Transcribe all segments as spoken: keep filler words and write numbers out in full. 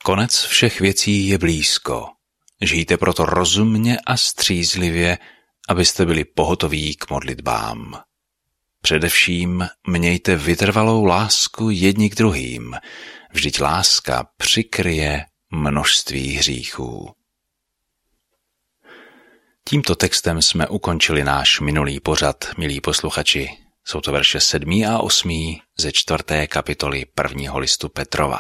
Konec všech věcí je blízko. Žijte proto rozumně a střízlivě, abyste byli pohotoví k modlitbám. Především mějte vytrvalou lásku jedni k druhým, vždyť láska přikryje množství hříchů. Tímto textem jsme ukončili náš minulý pořad, milí posluchači. Jsou to verše sedmý a osmý ze čtvrté kapitoly prvního listu Petrova.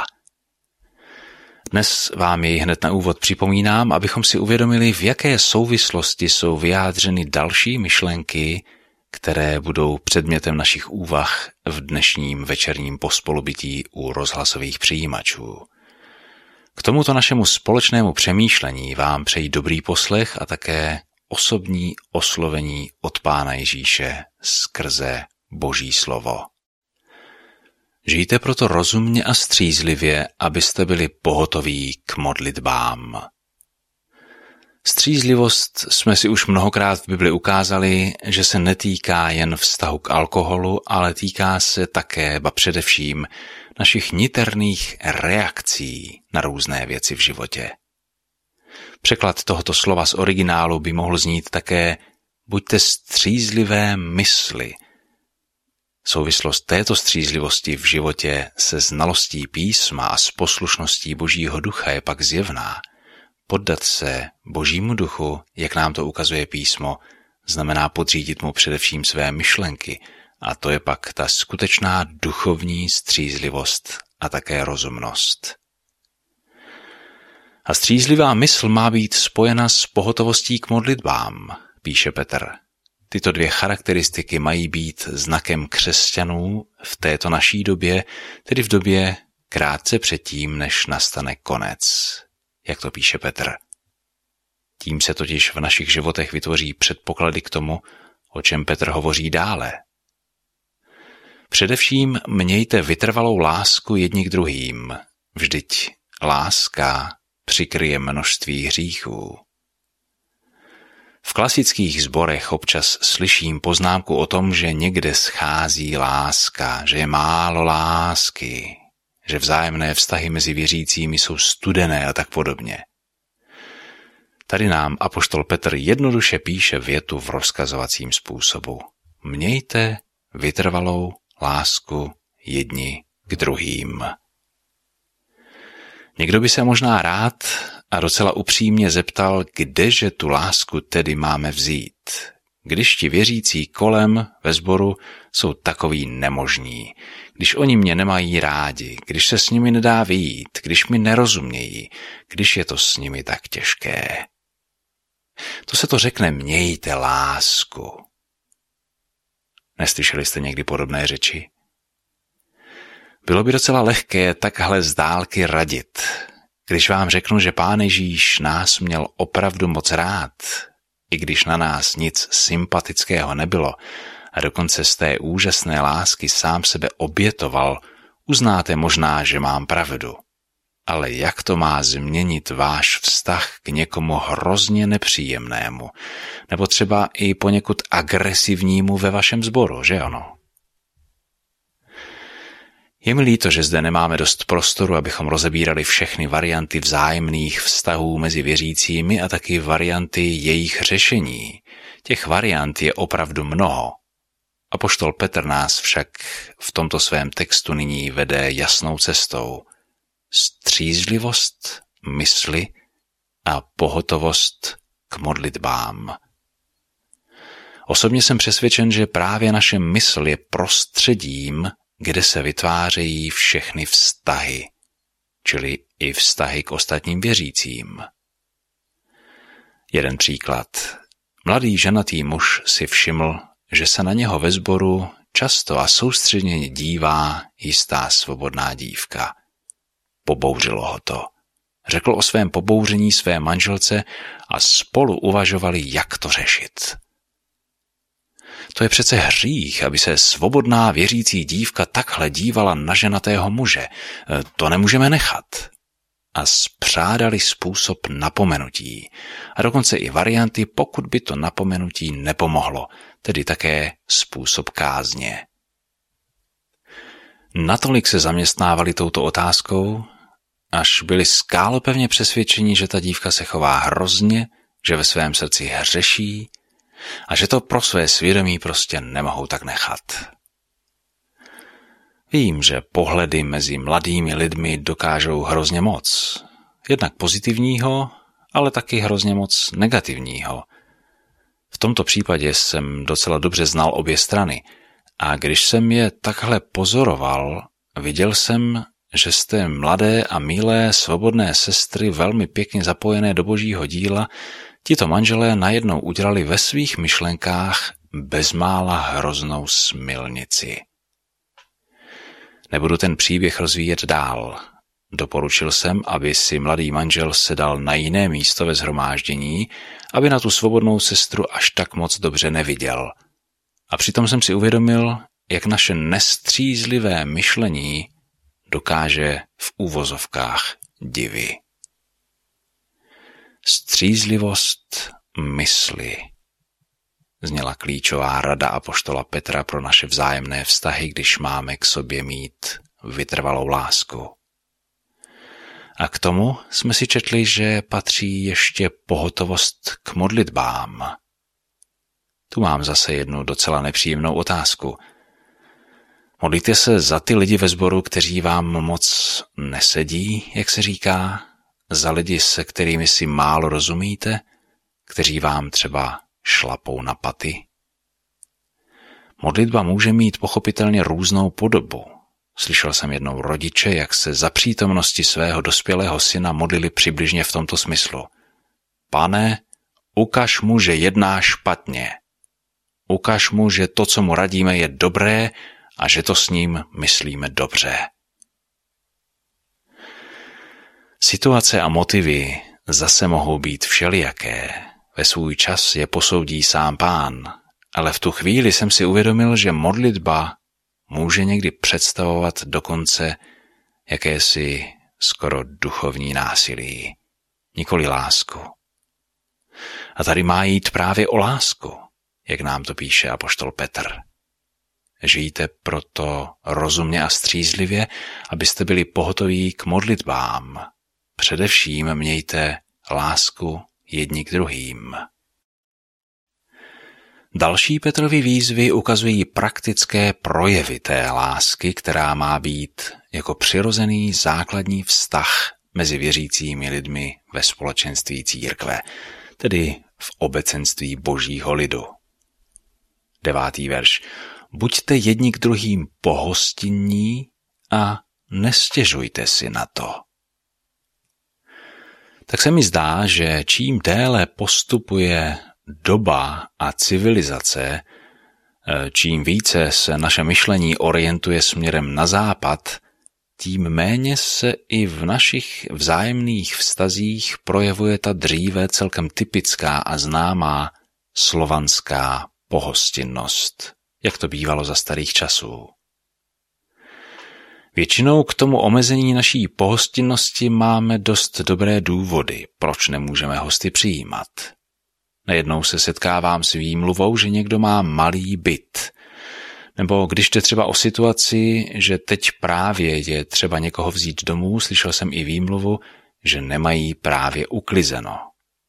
Dnes vám jej hned na úvod připomínám, abychom si uvědomili, v jaké souvislosti jsou vyjádřeny další myšlenky, které budou předmětem našich úvah v dnešním večerním pospolubytí u rozhlasových přijímačů. K tomuto našemu společnému přemýšlení vám přeji dobrý poslech a také osobní oslovení od Pána Ježíše skrze Boží slovo. Žijte proto rozumně a střízlivě, abyste byli pohotoví k modlitbám. Střízlivost jsme si už mnohokrát v Bibli ukázali, že se netýká jen vztahu k alkoholu, ale týká se také, ba především, našich niterných reakcí na různé věci v životě. Překlad tohoto slova z originálu by mohl znít také buďte střízlivé mysli. Souvislost této střízlivosti v životě se znalostí písma a s poslušností Božího ducha je pak zjevná. Poddat se Božímu duchu, jak nám to ukazuje písmo, znamená podřídit mu především své myšlenky, a to je pak ta skutečná duchovní střízlivost a také rozumnost. A střízlivá mysl má být spojena s pohotovostí k modlitbám, píše Petr. Tyto dvě charakteristiky mají být znakem křesťanů v této naší době, tedy v době krátce předtím, než nastane konec, jak to píše Petr. Tím se totiž v našich životech vytvoří předpoklady k tomu, o čem Petr hovoří dále. Především mějte vytrvalou lásku jedni k druhým, vždyť láska přikryje množství hříchů. V klasických sborech občas slyším poznámku o tom, že někde schází láska, že je málo lásky, že vzájemné vztahy mezi věřícími jsou studené a tak podobně. Tady nám apoštol Petr jednoduše píše větu v rozkazovacím způsobu. Mějte vytrvalou lásku jedni k druhým. Někdo by se možná rád a docela upřímně zeptal, kdeže tu lásku tedy máme vzít, když ti věřící kolem ve sboru jsou takový nemožní, když oni mě nemají rádi, když se s nimi nedá vyjít, když mi nerozumějí, když je to s nimi tak těžké. To se to řekne mějte lásku. Neslyšeli jste někdy podobné řeči? Bylo by docela lehké takhle z dálky radit, když vám řeknu, že Pán Ježíš nás měl opravdu moc rád, i když na nás nic sympatického nebylo a dokonce z té úžasné lásky sám sebe obětoval, uznáte možná, že mám pravdu. Ale jak to má změnit váš vztah k někomu hrozně nepříjemnému, nebo třeba i poněkud agresivnímu ve vašem sboru, že ano? Je mi líto, že zde nemáme dost prostoru, abychom rozebírali všechny varianty vzájemných vztahů mezi věřícími a taky varianty jejich řešení. Těch variant je opravdu mnoho. Apoštol Petr nás však v tomto svém textu nyní vede jasnou cestou. Střízlivost mysli a pohotovost k modlitbám. Osobně jsem přesvědčen, že právě naše mysl je prostředím, kde se vytvářejí všechny vztahy, čili i vztahy k ostatním věřícím. Jeden příklad. Mladý ženatý muž si všiml, že se na něho ve sboru často a soustředěně dívá jistá svobodná dívka. Pobouřilo ho to. Řekl o svém pobouření své manželce a spolu uvažovali, jak to řešit. To je přece hřích, aby se svobodná věřící dívka takhle dívala na ženatého muže. To nemůžeme nechat. A spřádali způsob napomenutí. A dokonce i varianty, pokud by to napomenutí nepomohlo, tedy také způsob kázně. Natolik se zaměstnávali touto otázkou, až byli skálopevně přesvědčeni, že ta dívka se chová hrozně, že ve svém srdci hřeší a že to pro své svědomí prostě nemohou tak nechat. Vím, že pohledy mezi mladými lidmi dokážou hrozně moc. Jednak pozitivního, ale taky hrozně moc negativního. V tomto případě jsem docela dobře znal obě strany a když jsem je takhle pozoroval, viděl jsem, že jste mladé a milé svobodné sestry velmi pěkně zapojené do božího díla, tito manželé najednou udělali ve svých myšlenkách bezmála hroznou smilnici. Nebudu ten příběh rozvíjet dál. Doporučil jsem, aby si mladý manžel sedal na jiné místo ve shromáždění, aby na tu svobodnou sestru až tak moc dobře neviděl. A přitom jsem si uvědomil, jak naše nestřízlivé myšlení dokáže v úvozovkách divy. Střízlivost mysli zněla klíčová rada apoštola Petra pro naše vzájemné vztahy, když máme k sobě mít vytrvalou lásku. A k tomu jsme si četli, že patří ještě pohotovost k modlitbám. Tu mám zase jednu docela nepříjemnou otázku. Modlíte se za ty lidi ve sboru, kteří vám moc nesedí, jak se říká? Za lidi, se kterými si málo rozumíte? Kteří vám třeba šlapou na paty? Modlitba může mít pochopitelně různou podobu. Slyšel jsem jednou rodiče, jak se za přítomnosti svého dospělého syna modlili přibližně v tomto smyslu. Pane, ukaž mu, že jedná špatně. Ukaž mu, že to, co mu radíme, je dobré a že to s ním myslíme dobře. Situace a motivy zase mohou být všelijaké. Ve svůj čas je posoudí sám Pán, ale v tu chvíli jsem si uvědomil, že modlitba může někdy představovat dokonce jakési skoro duchovní násilí, nikoli lásku. A tady má jít právě o lásku, jak nám to píše apoštol Petr. Žijte proto rozumně a střízlivě, abyste byli pohotoví k modlitbám. Především mějte lásku jedni k druhým. Další Petrovy výzvy ukazují praktické projevy té lásky, která má být jako přirozený základní vztah mezi věřícími lidmi ve společenství církve, tedy v obecenství božího lidu. Devátý verš. Buďte jedni k druhým pohostinní a nestěžujte si na to. Tak se mi zdá, že čím déle postupuje doba a civilizace, čím více se naše myšlení orientuje směrem na západ, tím méně se i v našich vzájemných vztazích projevuje ta dříve celkem typická a známá slovanská pohostinnost, jak to bývalo za starých časů. Většinou k tomu omezení naší pohostinnosti máme dost dobré důvody, proč nemůžeme hosty přijímat. Najednou se setkávám s výmluvou, že někdo má malý byt. Nebo když jde třeba o situaci, že teď právě je třeba někoho vzít domů, slyšel jsem i výmluvu, že nemají právě uklizeno.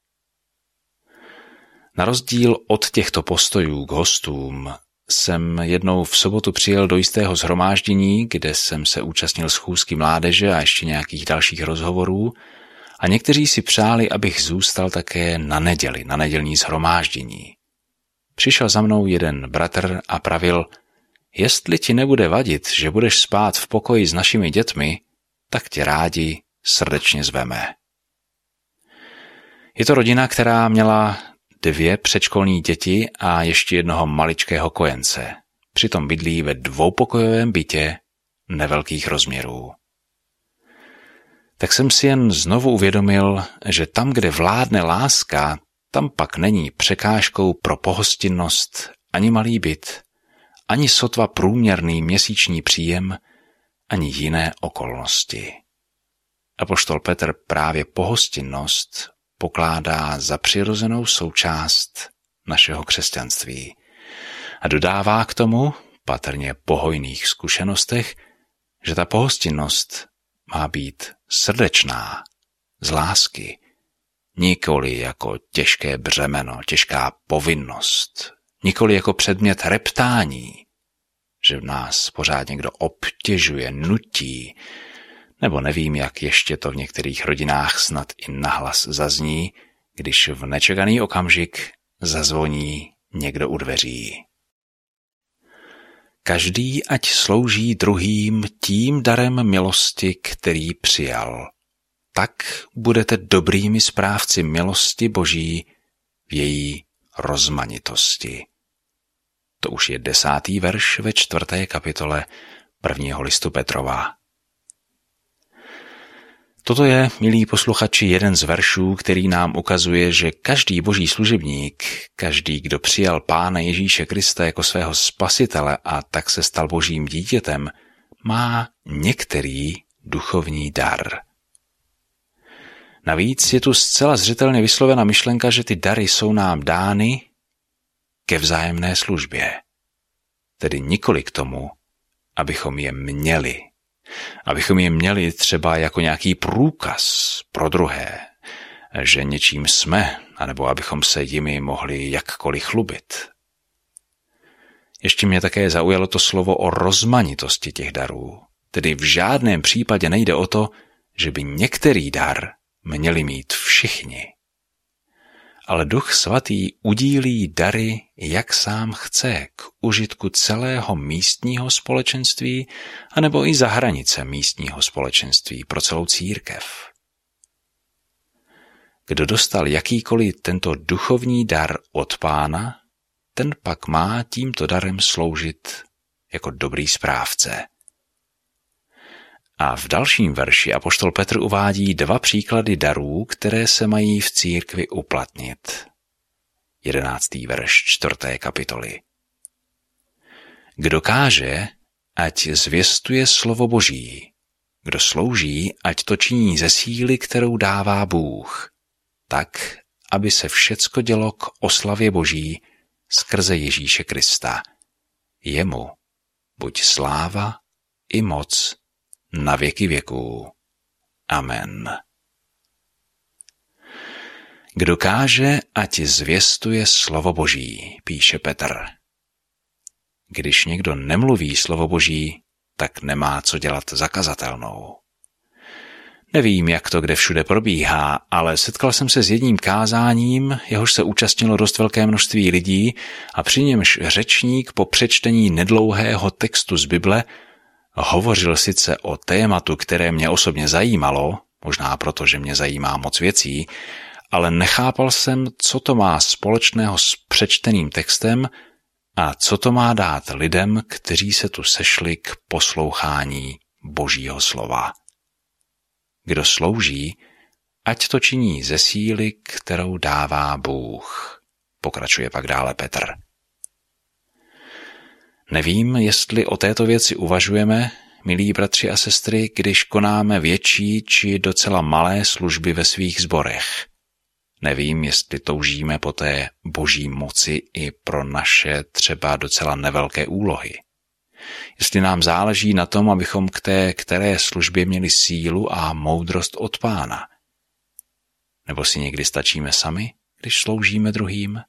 Na rozdíl od těchto postojů k hostům jsem jednou v sobotu přijel do jistého shromáždění, kde jsem se účastnil schůzky mládeže a ještě nějakých dalších rozhovorů, a někteří si přáli, abych zůstal také na neděli, na nedělní shromáždění. Přišel za mnou jeden bratr a pravil, jestli ti nebude vadit, že budeš spát v pokoji s našimi dětmi, tak tě rádi srdečně zveme. Je to rodina, která měla dvě předškolní děti a ještě jednoho maličkého kojence. Přitom bydlí ve dvoupokojovém bytě nevelkých rozměrů. Tak jsem si jen znovu uvědomil, že tam, kde vládne láska, tam pak není překážkou pro pohostinnost ani malý byt, ani sotva průměrný měsíční příjem, ani jiné okolnosti. Apoštol Petr právě pohostinnost pokládá za přirozenou součást našeho křesťanství a dodává k tomu, patrně po hojných zkušenostech, že ta pohostinnost má být srdečná, z lásky, nikoli jako těžké břemeno, těžká povinnost, nikoli jako předmět reptání, že v nás pořád někdo obtěžuje, nutí, nebo nevím, jak ještě to v některých rodinách snad i nahlas zazní, když v nečekaný okamžik zazvoní někdo u dveří. Každý ať slouží druhým tím darem milosti, který přijal. Tak budete dobrými správci milosti Boží v její rozmanitosti. To už je desátý verš ve čtvrté kapitole prvního listu Petrova. Toto je, milí posluchači, jeden z veršů, který nám ukazuje, že každý boží služebník, každý, kdo přijal Pána Ježíše Krista jako svého spasitele a tak se stal božím dítětem, má některý duchovní dar. Navíc je tu zcela zřetelně vyslovena myšlenka, že ty dary jsou nám dány ke vzájemné službě. Tedy nikoli k tomu, abychom je měli. Abychom je měli třeba jako nějaký průkaz pro druhé, že něčím jsme, anebo abychom se jimi mohli jakkoliv chlubit. Ještě mě také zaujalo to slovo o rozmanitosti těch darů. Tedy v žádném případě nejde o to, že by některý dar měli mít všichni. Ale Duch Svatý udílí dary, jak sám chce, k užitku celého místního společenství, anebo i za hranice místního společenství pro celou církev. Kdo dostal jakýkoliv tento duchovní dar od Pána, ten pak má tímto darem sloužit jako dobrý správce. A v dalším verši apoštol Petr uvádí dva příklady darů, které se mají v církvi uplatnit. Jedenáctý verš čtvrté kapitoly. Kdo káže, ať zvěstuje slovo Boží. Kdo slouží, ať to činí ze síly, kterou dává Bůh. Tak, aby se všecko dělo k oslavě Boží skrze Ježíše Krista. Jemu buď sláva i moc na věky věků. Amen. Kdo káže, ať zvěstuje slovo Boží, píše Petr. Když někdo nemluví slovo Boží, tak nemá co dělat za kazatelnou. Nevím, jak to kde všude probíhá, ale setkal jsem se s jedním kázáním, jehož se účastnilo dost velké množství lidí a při němž řečník po přečtení nedlouhého textu z Bible hovořil sice o tématu, které mě osobně zajímalo, možná proto, že mě zajímá moc věcí, ale nechápal jsem, co to má společného s přečteným textem a co to má dát lidem, kteří se tu sešli k poslouchání Božího slova. Kdo slouží, ať to činí ze síly, kterou dává Bůh, pokračuje pak dále Petr. Nevím, jestli o této věci uvažujeme, milí bratři a sestry, když konáme větší či docela malé služby ve svých sborech. Nevím, jestli toužíme po té boží moci i pro naše třeba docela nevelké úlohy. Jestli nám záleží na tom, abychom k té které službě měli sílu a moudrost od Pána. Nebo si někdy stačíme sami, když sloužíme druhým?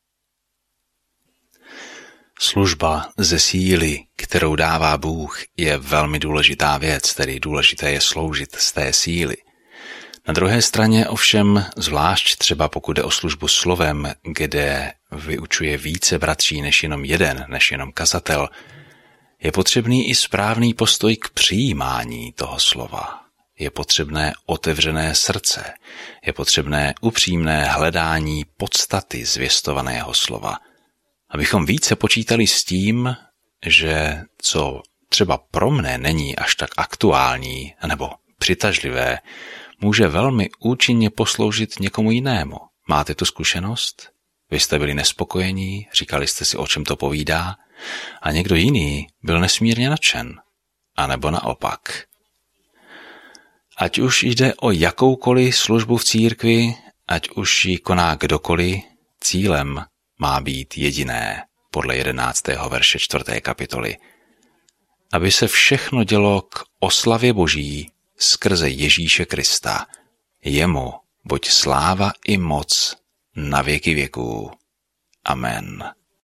Služba ze síly, kterou dává Bůh, je velmi důležitá věc, tedy důležité je sloužit z té síly. Na druhé straně ovšem, zvlášť třeba pokud jde o službu slovem, kde vyučuje více bratří než jenom jeden, než jenom kazatel, je potřebný i správný postoj k přijímání toho slova. Je potřebné otevřené srdce, je potřebné upřímné hledání podstaty zvěstovaného slova, abychom více počítali s tím, že co třeba pro mne není až tak aktuální nebo přitažlivé, může velmi účinně posloužit někomu jinému. Máte tu zkušenost? Vy jste byli nespokojení, říkali jste si, o čem to povídá, a někdo jiný byl nesmírně nadšen. A nebo naopak. Ať už jde o jakoukoliv službu v církvi, ať už ji koná kdokoliv, cílem má být jediné, podle jedenáctého verše čtvrté kapitoly. Aby se všechno dělo k oslavě Boží skrze Ježíše Krista. Jemu buď sláva i moc na věky věků. Amen.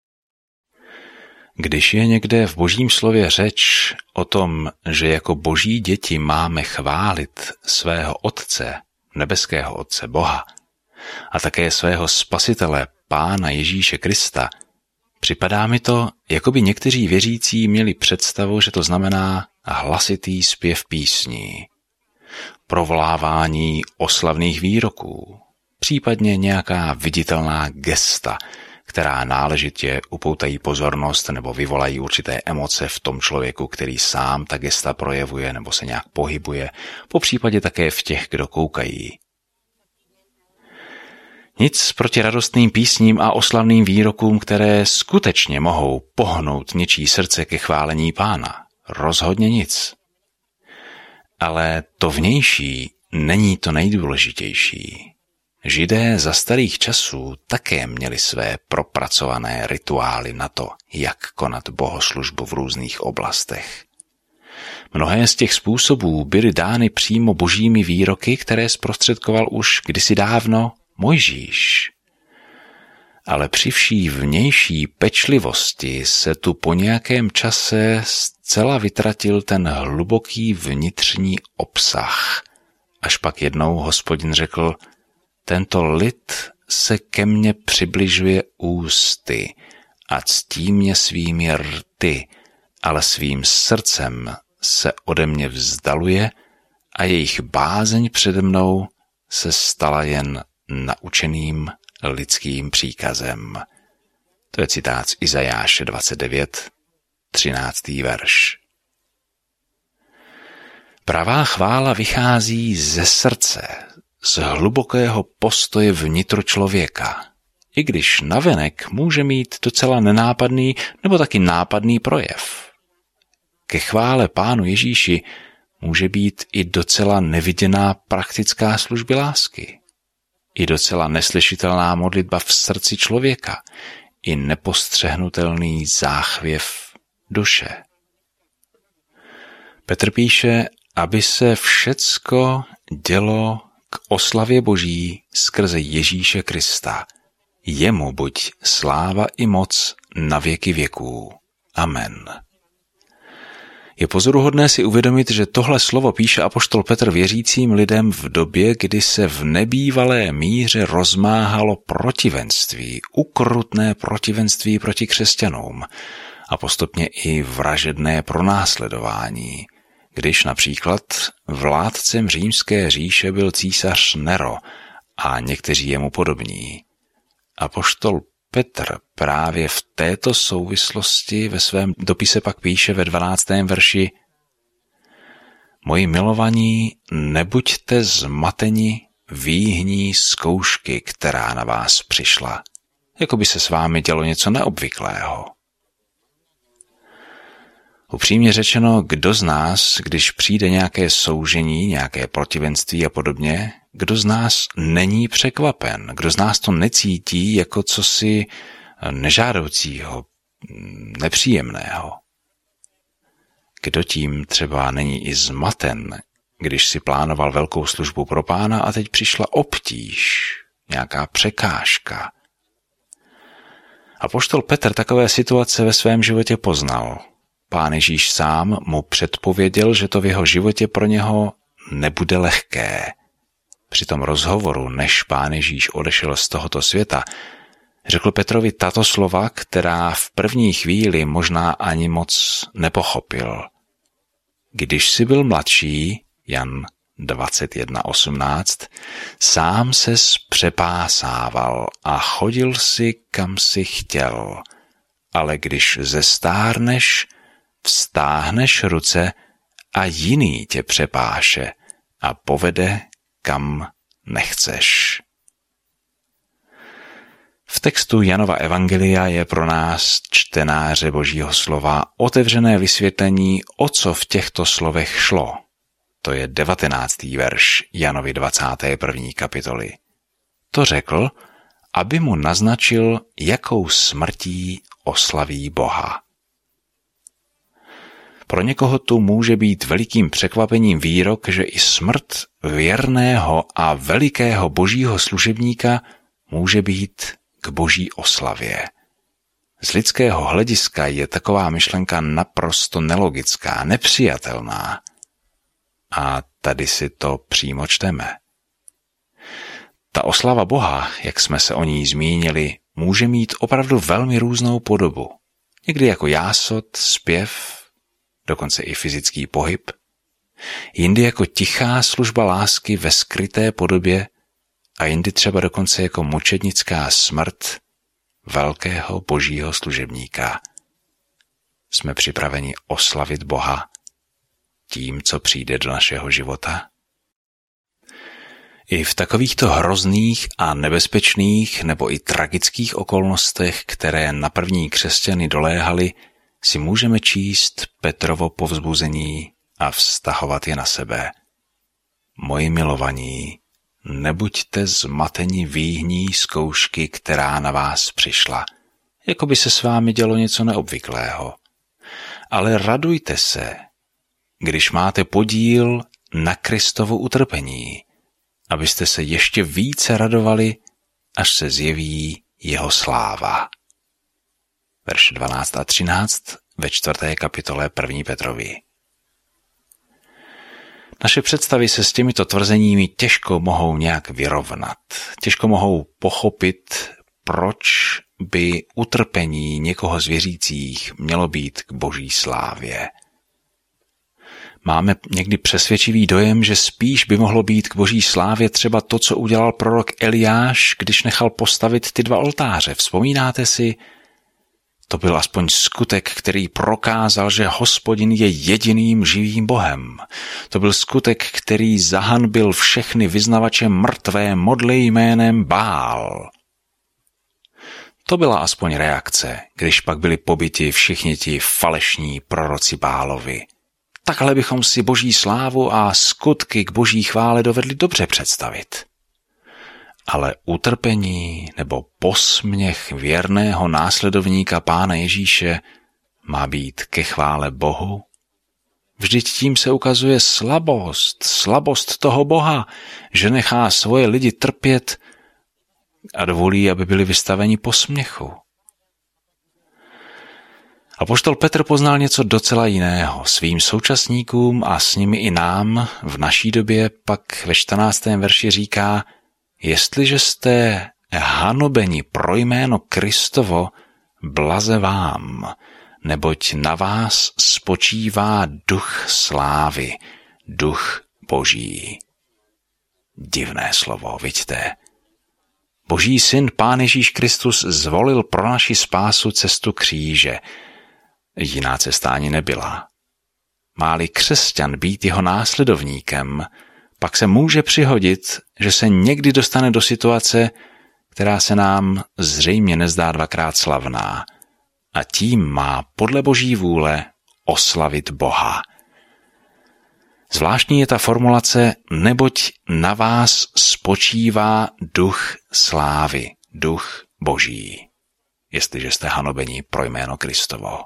Když je někde v Božím slově řeč o tom, že jako boží děti máme chválit svého Otce, nebeského Otce Boha, a také svého Spasitele, Pána Ježíše Krista, připadá mi to, jako by někteří věřící měli představu, že to znamená hlasitý zpěv písní, provolávání oslavných výroků, případně nějaká viditelná gesta, která náležitě upoutají pozornost nebo vyvolají určité emoce v tom člověku, který sám ta gesta projevuje nebo se nějak pohybuje, popřípadě také v těch, kdo koukají. Nic proti radostným písním a oslavným výrokům, které skutečně mohou pohnout něčí srdce ke chválení Pána. Rozhodně nic. Ale to vnější není to nejdůležitější. Židé za starých časů také měli své propracované rituály na to, jak konat bohoslužbu v různých oblastech. Mnohé z těch způsobů byly dány přímo božími výroky, které zprostředkoval už kdysi dávno Mojžíš. Ale při vší vnější pečlivosti se tu po nějakém čase zcela vytratil ten hluboký vnitřní obsah. Až pak jednou Hospodin řekl: tento lid se ke mně přibližuje ústy a ctí mě svými rty, ale svým srdcem se ode mě vzdaluje a jejich bázeň přede mnou se stala jen naučeným lidským příkazem. To je citát z Izajáše dvacet devět, třináctý verš. Pravá chvála vychází ze srdce, z hlubokého postoje vnitru člověka, i když navenek může mít docela nenápadný nebo taky nápadný projev. Ke chvále Pánu Ježíši může být i docela neviděná praktická služby lásky, i docela neslyšitelná modlitba v srdci člověka, i nepostřehnutelný záchvěv duše. Petr píše, aby se všecko dělo k oslavě Boží skrze Ježíše Krista. Jemu buď sláva i moc na věky věků. Amen. Je pozoruhodné si uvědomit, že tohle slovo píše apoštol Petr věřícím lidem v době, kdy se v nebývalé míře rozmáhalo protivenství, ukrutné protivenství proti křesťanům a postupně i vražedné pronásledování, když například vládcem římské říše byl císař Nero a někteří jemu podobní. Apoštol Petr právě v této souvislosti ve svém dopise pak píše ve dvanáctém verši: Moji milovaní, nebuďte zmateni výhní zkoušky, která na vás přišla, jako by se s vámi dělo něco neobvyklého. Upřímně řečeno, kdo z nás, když přijde nějaké soužení, nějaké protivenství a podobně, kdo z nás není překvapen, kdo z nás to necítí jako cosi nežádoucího, nepříjemného. Kdo tím třeba není i zmaten, když si plánoval velkou službu pro Pána a teď přišla obtíž, nějaká překážka. Apoštol Petr takové situace ve svém životě poznal. Pán Ježíš sám mu předpověděl, že to v jeho životě pro něho nebude lehké. Při tom rozhovoru, než Pán Ježíš odešel z tohoto světa, řekl Petrovi tato slova, která v první chvíli možná ani moc nepochopil. Když jsi byl mladší, Jan dvacet jedna osmnáct, sám ses přepásával a chodil si, kam si chtěl, ale když zestárneš, vztáhneš ruce a jiný tě přepáše a povede, kam nechceš. V textu Janova evangelia je pro nás, čtenáře Božího slova, otevřené vysvětlení, o co v těchto slovech šlo. To je devatenáctý verš Janovy dvacáté první kapitoly. To řekl, aby mu naznačil, jakou smrtí oslaví Boha. Pro někoho tu může být velikým překvapením výrok, že i smrt věrného a velikého božího služebníka může být k boží oslavě. Z lidského hlediska je taková myšlenka naprosto nelogická, nepřijatelná. A tady si to přímo čteme. Ta oslava Boha, jak jsme se o ní zmínili, může mít opravdu velmi různou podobu. Někdy jako jásot, zpěv, dokonce i fyzický pohyb. Jindy jako tichá služba lásky ve skryté podobě a jindy třeba dokonce jako mučednická smrt velkého božího služebníka. Jsme připraveni oslavit Boha tím, co přijde do našeho života? I v takovýchto hrozných a nebezpečných nebo i tragických okolnostech, které na první křesťany doléhaly, si můžeme číst Petrovo povzbuzení a vztahovat je na sebe. Moji milovaní, nebuďte zmateni výhní zkoušky, která na vás přišla, jako by se s vámi dělo něco neobvyklého. Ale radujte se, když máte podíl na Kristovu utrpení, abyste se ještě více radovali, až se zjeví jeho sláva. Verše dvanáct a třináct ve čtvrté kapitole první Petrovi. Naše představy se s těmito tvrzeními těžko mohou nějak vyrovnat. Těžko mohou pochopit, proč by utrpení někoho z věřících mělo být k boží slávě. Máme někdy přesvědčivý dojem, že spíš by mohlo být k boží slávě třeba to, co udělal prorok Eliáš, když nechal postavit ty dva oltáře. Vzpomínáte si? To byl aspoň skutek, který prokázal, že Hospodin je jediným živým Bohem. To byl skutek, který zahanbil všechny vyznavače mrtvé modly jménem Bál. To byla aspoň reakce, když pak byli pobiti všichni ti falešní proroci Bálovi. Takhle bychom si boží slávu a skutky k boží chvále dovedli dobře představit. Ale utrpení nebo posměch věrného následovníka Pána Ježíše má být ke chvále Bohu? Vždyť tím se ukazuje slabost, slabost toho Boha, že nechá svoje lidi trpět a dovolí, aby byli vystaveni posměchu. Apoštol Petr poznal něco docela jiného. Svým současníkům a s nimi i nám v naší době pak ve čtrnáctém verši říká: jestliže jste hanobeni pro jméno Kristovo, blaze vám, neboť na vás spočívá duch slávy, duch boží. Divné slovo, vidíte. Boží syn Pán Ježíš Kristus zvolil pro naši spásu cestu kříže. Jiná cesta ani nebyla. Má-li křesťan být jeho následovníkem, pak se může přihodit, že se někdy dostane do situace, která se nám zřejmě nezdá dvakrát slavná, a tím má podle boží vůle oslavit Boha. Zvláštní je ta formulace, neboť na vás spočívá duch slávy, duch boží, jestliže jste hanobeni pro jméno Kristovo.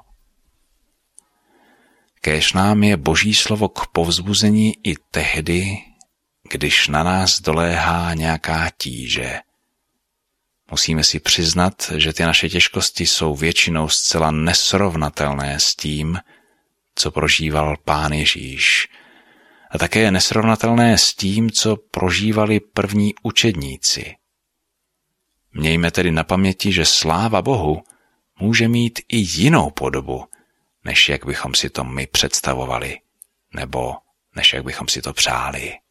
Kéž nám je boží slovo k povzbuzení i tehdy, když na nás doléhá nějaká tíže. Musíme si přiznat, že ty naše těžkosti jsou většinou zcela nesrovnatelné s tím, co prožíval Pán Ježíš. A také je nesrovnatelné s tím, co prožívali první učedníci. Mějme tedy na paměti, že sláva Bohu může mít i jinou podobu, než jak bychom si to my představovali, nebo než jak bychom si to přáli.